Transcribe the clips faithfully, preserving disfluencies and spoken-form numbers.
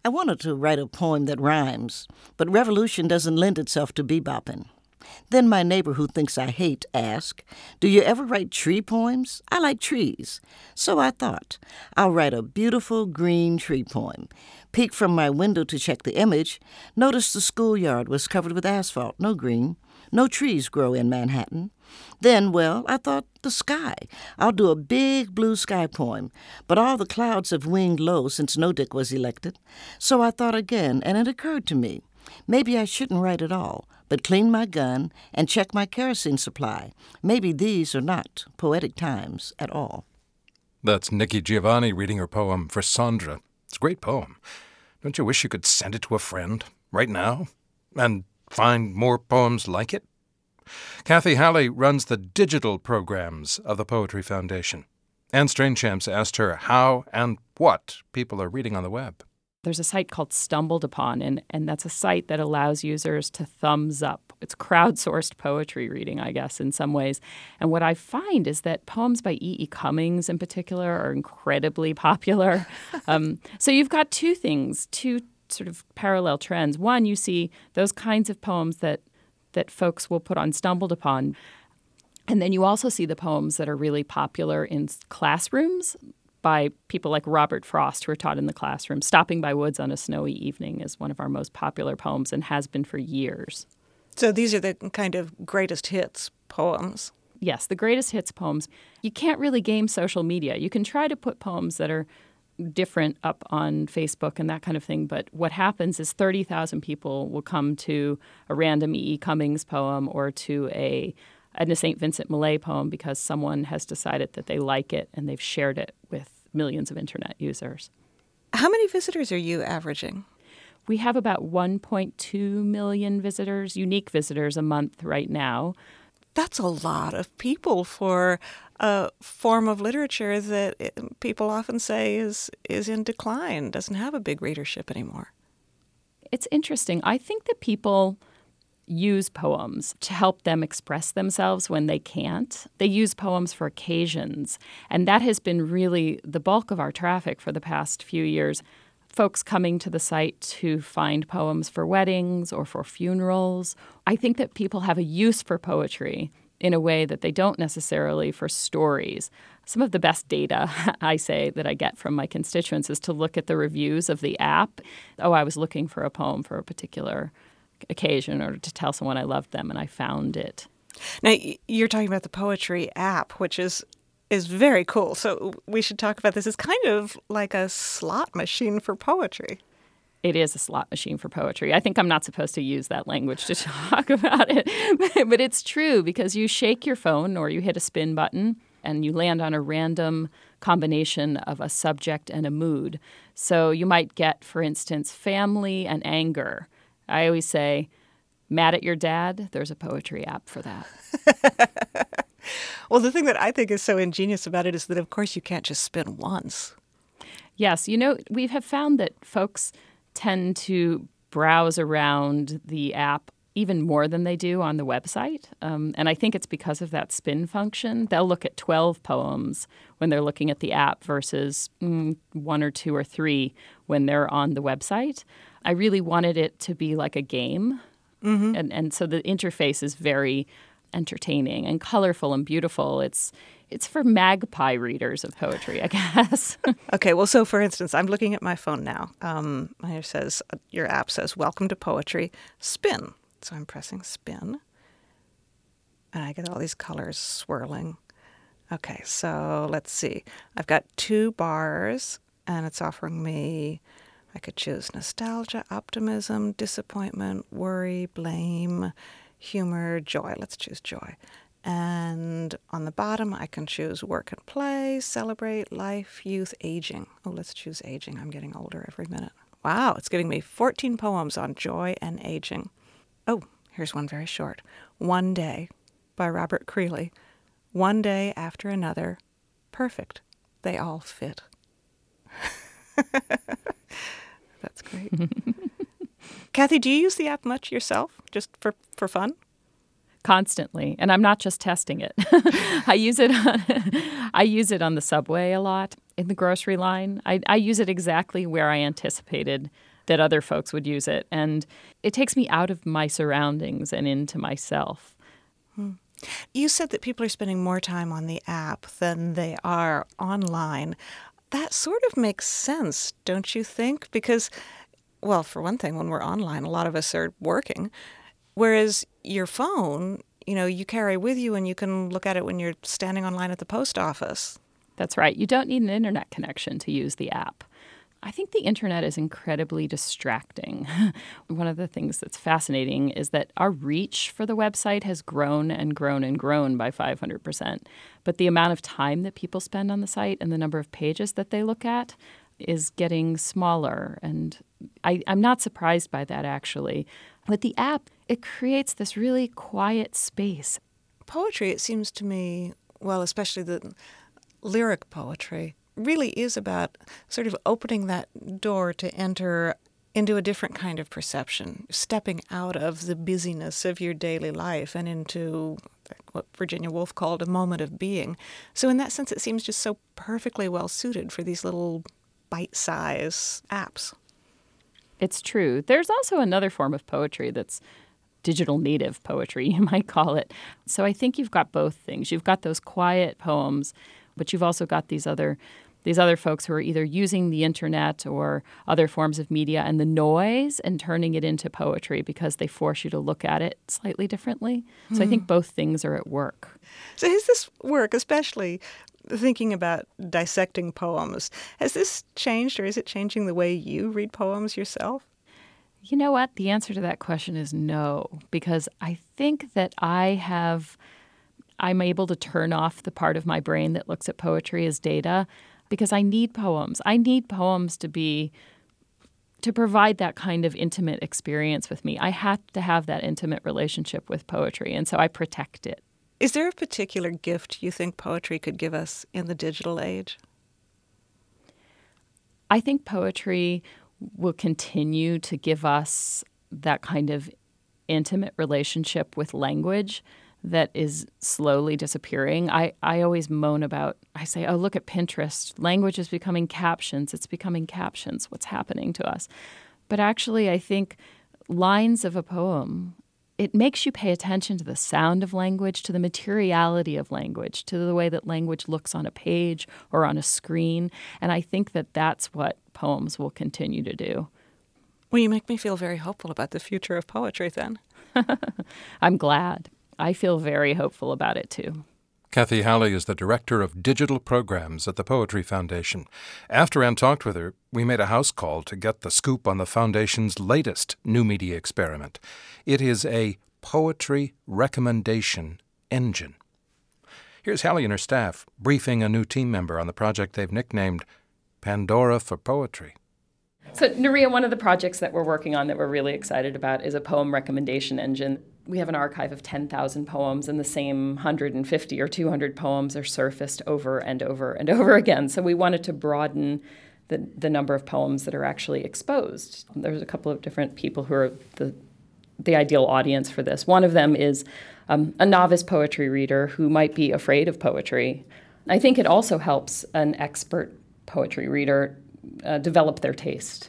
I wanted to write a poem that rhymes, but revolution doesn't lend itself to bebopping. Then my neighbor who thinks I hate asked, "Do you ever write tree poems? I like trees." So I thought, I'll write a beautiful green tree poem. Peek from my window to check the image. Notice the schoolyard was covered with asphalt, no green. No trees grow in Manhattan. Then, well, I thought the sky. I'll do a big blue sky poem. But all the clouds have winged low since No Dick was elected. So I thought again, and it occurred to me, maybe I shouldn't write at all, but clean my gun and check my kerosene supply. Maybe these are not poetic times at all. That's Nikki Giovanni reading her poem for Sandra. It's a great poem. Don't you wish you could send it to a friend right now and find more poems like it? Kathy Halley runs the digital programs of the Poetry Foundation. Anne Strainchamps asked her how and what people are reading on the web. There's a site called Stumbled Upon, and, and that's a site that allows users to thumbs up. It's crowdsourced poetry reading, I guess, in some ways. And what I find is that poems by E E. Cummings in particular are incredibly popular. um, so you've got two things, two sort of parallel trends. One, you see those kinds of poems that that folks will put on Stumbled Upon. And then you also see the poems that are really popular in classrooms by people like Robert Frost, who are taught in the classroom. Stopping by Woods on a Snowy Evening is one of our most popular poems and has been for years. So these are the kind of greatest hits poems. Yes, the greatest hits poems. You can't really game social media. You can try to put poems that are different up on Facebook and that kind of thing, but what happens is thirty thousand people will come to a random E E. Cummings poem or to a, a Saint Vincent Millay poem because someone has decided that they like it and they've shared it with millions of internet users. How many visitors are you averaging? We have about one point two million visitors, unique visitors a month right now. That's a lot of people for a form of literature that it, people often say is is in decline, doesn't have a big readership anymore. It's interesting. I think that people use poems to help them express themselves when they can't. They use poems for occasions, and that has been really the bulk of our traffic for the past few years. Folks coming to the site to find poems for weddings or for funerals. I think that people have a use for poetry in a way that they don't necessarily for stories. Some of the best data, I say, that I get from my constituents is to look at the reviews of the app. Oh, I was looking for a poem for a particular occasion or to tell someone I loved them, and I found it. Now, you're talking about the poetry app, which is is very cool. So we should talk about this. It's kind of like a slot machine for poetry. It is a slot machine for poetry. I think I'm not supposed to use that language to talk about it, but it's true because you shake your phone or you hit a spin button and you land on a random combination of a subject and a mood. So you might get, for instance, family and anger. I always say, mad at your dad, there's a poetry app for that. Well, the thing that I think is so ingenious about it is that, of course, you can't just spin once. Yes. You know, we have found that folks tend to browse around the app even more than they do on the website. Um, and I think it's because of that spin function. They'll look at twelve poems when they're looking at the app versus mm, one or two or three when they're on the website. I really wanted it to be like a game. Mm-hmm. And, and so the interface is very entertaining and colorful and beautiful. It's it's for magpie readers of poetry, I guess. Okay, well, so for instance, I'm looking at my phone now. Um, here says, your app says, welcome to poetry, spin. So I'm pressing spin, and I get all these colors swirling. Okay, so let's see. I've got two bars, and it's offering me, I could choose nostalgia, optimism, disappointment, worry, blame, humor, joy. Let's choose joy. And on the bottom, I can choose work and play, celebrate, life, youth, aging. Oh, let's choose aging. I'm getting older every minute. Wow, it's giving me fourteen poems on joy and aging. Oh, here's one very short. One Day by Robert Creeley. One day after another. Perfect. They all fit. That's great. Kathy, do you use the app much yourself, just for, for fun? Constantly, and I'm not just testing it. I use it on, I use it on the subway a lot, in the grocery line. I, I use it exactly where I anticipated that other folks would use it. And it takes me out of my surroundings and into myself. Hmm. You said that people are spending more time on the app than they are online. That sort of makes sense, don't you think? Because, well, for one thing, when we're online, a lot of us are working. Whereas your phone, you know, you carry with you and you can look at it when you're standing online at the post office. That's right. You don't need an internet connection to use the app. I think the internet is incredibly distracting. One of the things that's fascinating is that our reach for the website has grown and grown and grown by five hundred percent. But the amount of time that people spend on the site and the number of pages that they look at is getting smaller. And I, I'm not surprised by that, actually. With the app, it creates this really quiet space. Poetry, it seems to me, well, especially the lyric poetry, really is about sort of opening that door to enter into a different kind of perception, stepping out of the busyness of your daily life and into what Virginia Woolf called a moment of being. So in that sense, it seems just so perfectly well suited for these little bite-size apps. It's true. There's also another form of poetry that's digital native poetry, you might call it. So I think you've got both things. You've got those quiet poems, but you've also got these other these other folks who are either using the internet or other forms of media and the noise and turning it into poetry because they force you to look at it slightly differently. Hmm. So I think both things are at work. So has this work, especially thinking about dissecting poems, has this changed or is it changing the way you read poems yourself? You know what? The answer to that question is no, because I think that I have, I'm able to turn off the part of my brain that looks at poetry as data because I need poems. I need poems to be, to provide that kind of intimate experience with me. I have to have that intimate relationship with poetry, and so I protect it. Is there a particular gift you think poetry could give us in the digital age? I think poetry will continue to give us that kind of intimate relationship with language that is slowly disappearing. I, I always moan about, I say, oh, look at Pinterest. Language is becoming captions. It's becoming captions. What's happening to us? But actually, I think lines of a poem, it makes you pay attention to the sound of language, to the materiality of language, to the way that language looks on a page or on a screen. And I think that that's what poems will continue to do. Well, you make me feel very hopeful about the future of poetry then. I'm glad. I feel very hopeful about it, too. Kathy Halley is the Director of Digital Programs at the Poetry Foundation. After Ann talked with her, we made a house call to get the scoop on the Foundation's latest new media experiment. It is a poetry recommendation engine. Here's Halley and her staff briefing a new team member on the project they've nicknamed Pandora for Poetry. So, Nuria, one of the projects that we're working on that we're really excited about is a poem recommendation engine. We have an archive of ten thousand poems, and the same one hundred fifty or two hundred poems are surfaced over and over and over again. So we wanted to broaden the, the number of poems that are actually exposed. There's a couple of different people who are the, the ideal audience for this. One of them is um, a novice poetry reader who might be afraid of poetry. I think it also helps an expert poetry reader uh, develop their taste.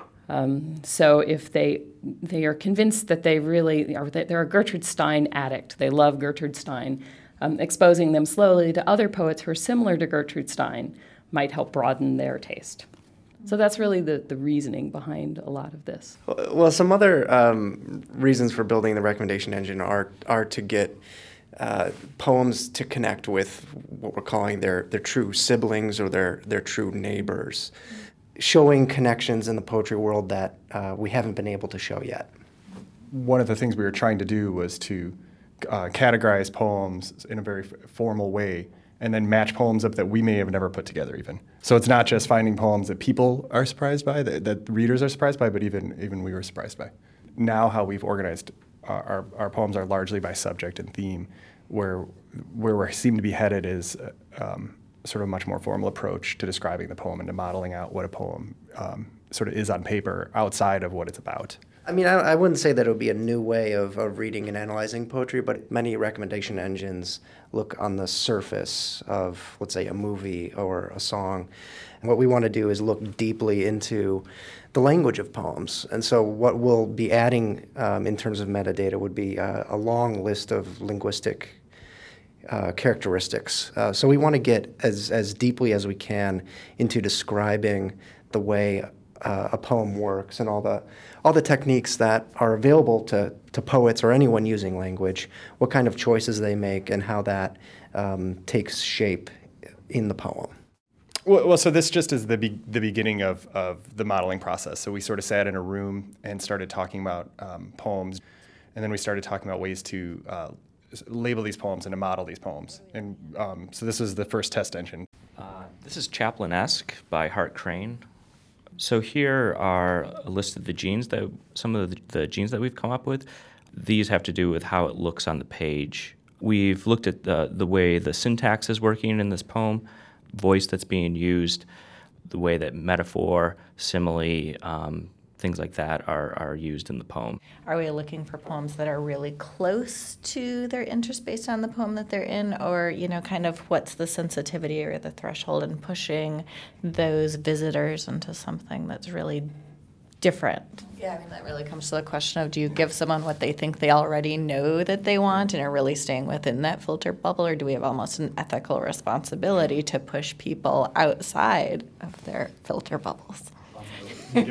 Um, so if they they are convinced that they really are, that they're a Gertrude Stein addict, they love Gertrude Stein, um, exposing them slowly to other poets who are similar to Gertrude Stein might help broaden their taste. So that's really the, the reasoning behind a lot of this. Well, some other um, reasons for building the recommendation engine are are to get uh, poems to connect with what we're calling their, their true siblings or their, their true neighbors. Showing connections in the poetry world that uh, we haven't been able to show yet. One of the things we were trying to do was to uh, categorize poems in a very f- formal way and then match poems up that we may have never put together even. So it's not just finding poems that people are surprised by, that, that readers are surprised by, but even even we were surprised by. Now how we've organized our, our, our poems are largely by subject and theme, where, where we seem to be headed is um, sort of a much more formal approach to describing the poem and to modeling out what a poem um, sort of is on paper outside of what it's about. I mean, I, I wouldn't say that it would be a new way of, of reading and analyzing poetry, but many recommendation engines look on the surface of, let's say, a movie or a song. And what we want to do is look deeply into the language of poems. And so what we'll be adding um, in terms of metadata would be uh, a long list of linguistic uh, characteristics. Uh, so we want to get as, as deeply as we can into describing the way uh, a poem works and all the all the techniques that are available to, to poets or anyone using language, what kind of choices they make, and how that um, takes shape in the poem. Well, well, so this just is the be- the beginning of, of the modeling process. So we sort of sat in a room and started talking about um, poems, and then we started talking about ways to uh, label these poems and to model these poems. And um, so this is the first test engine. Uh, this is Chaplin-esque by Hart Crane. So here are a list of the genes that some of the, the genes that we've come up with. These have to do with how it looks on the page. We've looked at the the way the syntax is working in this poem, voice that's being used, the way that metaphor, simile, um, things like that are, are used in the poem. Are we looking for poems that are really close to their interest based on the poem that they're in, or, you know, kind of what's the sensitivity or the threshold in pushing those visitors into something that's really different? Yeah, I mean, that really comes to the question of, do you give someone what they think they already know that they want and are really staying within that filter bubble, or do we have almost an ethical responsibility to push people outside of their filter bubbles? Must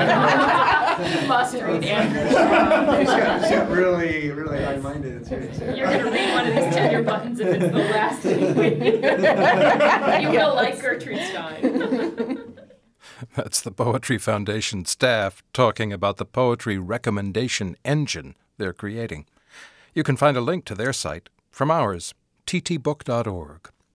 read Andrew. She's really, really high-minded. You're going to read one of these Tinder buttons if it's the last thing we You will like Gertrude Stein. That's the Poetry Foundation staff talking about the poetry recommendation engine they're creating. You can find a link to their site from ours, t t book dot org.